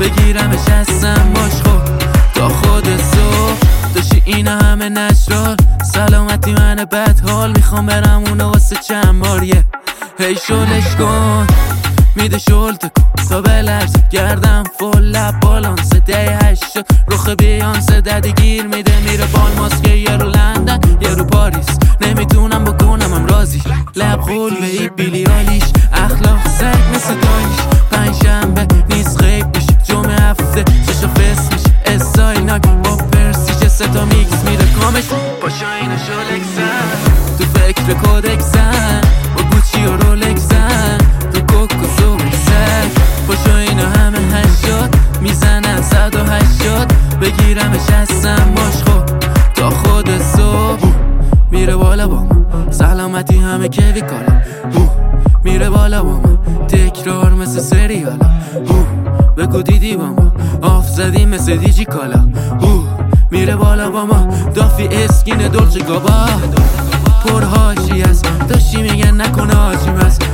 بگیرمش هستم باش خب تا خود صبح داشتی اینا همه نشرال سلامتی من بد حال میخوام برم اونو واسه چند باریه هی شلش کن میده شل تکن تا بلرز گردم فل لب بالانس ده 8 رخ بیانسه ددی گیر میده میره بال ماسکه یه رو لندن یه رو پاریس نمیتونم بکنم هم راضی لب خول به ای بیلی آلیش اخلاق سگ مثل دایش پنجشنبه نیست غیب میشه جمعه هفته چشا فس میشه استایل ناک با پرسیچه ستا میکس میره کامش پاشا اینو شلکسن تو فکر کودکسن با گوچی و رولکسن تو کوک و زوکسن پاشا اینو همه هشت میزنن 180 بگیرمش هستم باش خب تا خود صبح میره بالا با ما سلامتی همه کیوی کالا میره بالا با ما تکرار مثل سریالا بگو دیدی با ما آف زدی مثل دیجی کالا میره بالا با ما دافی اسکین دولچه گابا پرهاشی است داشتی میگن نکنه آجیم است